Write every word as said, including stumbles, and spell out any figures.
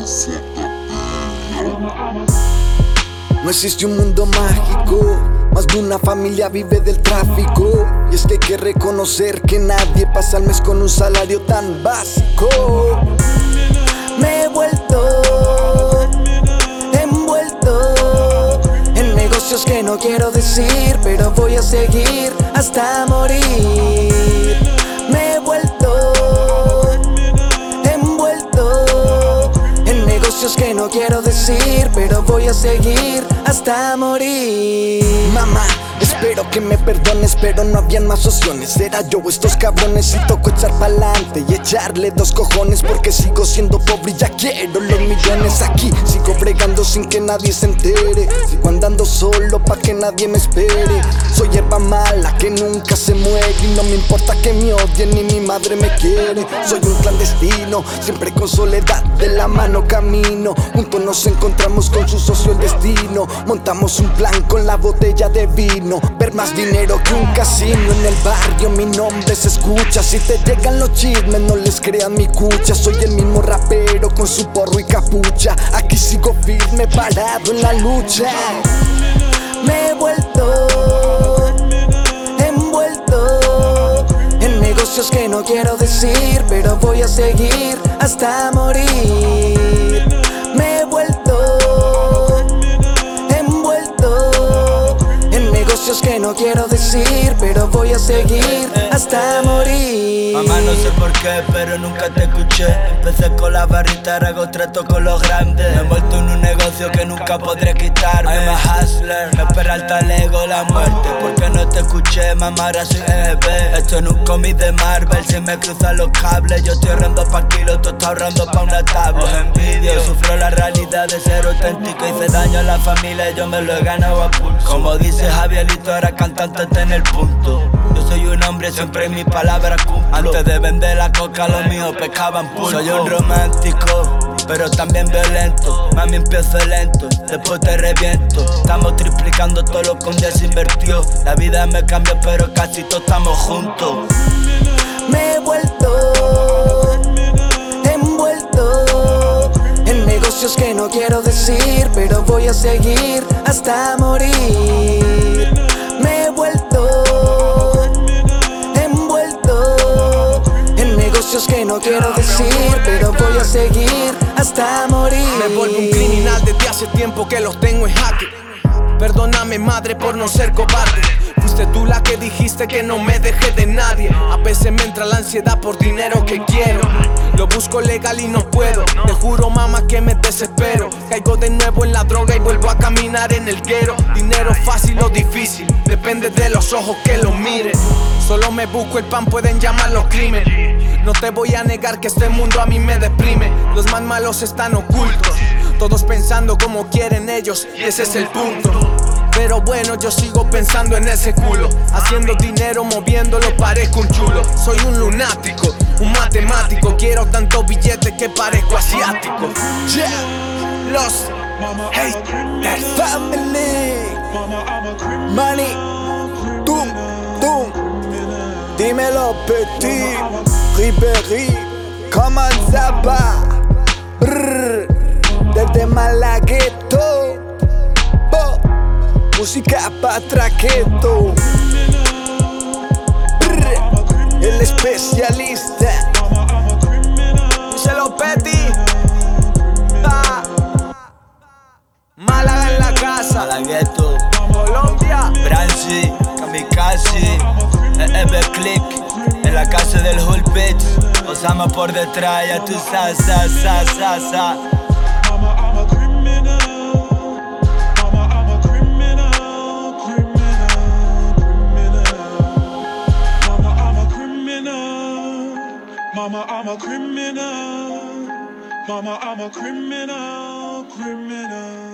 No existe un mundo mágico, más de una familia vive del tráfico. Y es que hay que reconocer que nadie pasa el mes con un salario tan básico. Me he vuelto envuelto en negocios que no quiero decir, pero voy a seguir hasta morir. Me he vuelto envuelto en negocios que no quiero decir, pero voy a seguir hasta morir. Mamá, espero que me perdones, pero no habían más opciones. Era yo o estos cabrones y tocó echar pa'lante y echarle dos cojones, porque sigo siendo pobre y ya quiero los millones. Aquí sigo bregando sin que nadie se entere, sigo andando solo pa' que nadie me espere. Soy hierba mala que nunca se muere y no me importa que me odien ni mi madre me quiere. Soy un clandestino, siempre con soledad de la mano camino. Juntos nos encontramos con su socio el destino. Montamos un plan con la botella de vino, ver más dinero que un casino. En el barrio mi nombre se escucha, si te llegan los chismes no les crean mi cucha. Soy el mismo rapero con su porro y capucha, aquí sigo firme parado en la lucha. Me he vuelto envuelto en negocios que no quiero decir, pero voy a seguir hasta morir. Me he vuelto envuelto en negocios que no quiero decir, pero voy a seguir hasta morir. Mamá, no sé por qué, pero nunca te escuché. Empecé con la barrita, ahora hago trato con los grandes. Me he envuelto en un negocio que nunca podré quitarme. I'm a hustler, me espera el talego la muerte, porque no te escuché, mamá, ahora soy E B. Esto es un cómic de Marvel, si me cruzan los cables. Yo estoy ahorrando pa' kilos, tú estás ahorrando pa' una tabla. Os envidio, sufro la realidad de ser auténtico. Hice daño a la familia, yo me lo he ganado a pulso. Como dice Javierito, ahora cantante está en el punto. Yo soy un hombre, siempre en mi palabra cumplo. Antes de vender la coca, los míos pescaban pulpo. Soy un romántico, pero también violento. Mami, empiezo lento, después te reviento. Estamos triplicando todo lo que un día se invirtió. La vida me cambió, pero casi todos estamos juntos. Me he vuelto envuelto en negocios que no quiero decir, pero voy a seguir hasta morir. Me he vuelto envuelto en negocios que no quiero decir, pero voy a seguir hasta morir. Me vuelvo un criminal desde hace tiempo que los tengo en jaque. Perdóname, madre, por no ser cobarde. Fuiste tú la que dijiste que no me dejé de nadie. A veces me entra la ansiedad por dinero que quiero. Lo busco legal y no puedo. Te juro, mamá, que me desespero. Caigo de nuevo en la droga y vuelvo a caminar en el guero. Dinero fácil o difícil, depende de los ojos que lo miren. Solo me busco el pan, pueden llamarlo crimen. No te voy a negar que este mundo a mí me deprime. Los más malos están ocultos, todos pensando como quieren ellos, y ese es el punto. Pero bueno, yo sigo pensando en ese culo, haciendo dinero, moviéndolo, parezco un chulo. Soy un lunático, un matemático, quiero tantos billetes que parezco asiático. Yeah, los haters family, money, tum, tum. Dímelo, petit, Ribéry, comment ça va? Brrr, desde Malagueto, oh, música pa' traqueto. Brrr, el especialista. Díselo, petit. Ah. Málaga en la casa, Malagueto, Colombia, Brancy, Kamikaze, E B Click, en la casa del Hull Beach. Osama por detrás, ya tú sa, sa, sa, sa, sa. Mama, I'm a criminal. Mama, I'm a criminal, criminal, criminal. Mama, I'm a criminal. Mama, I'm a criminal. Mama, I'm a criminal, criminal.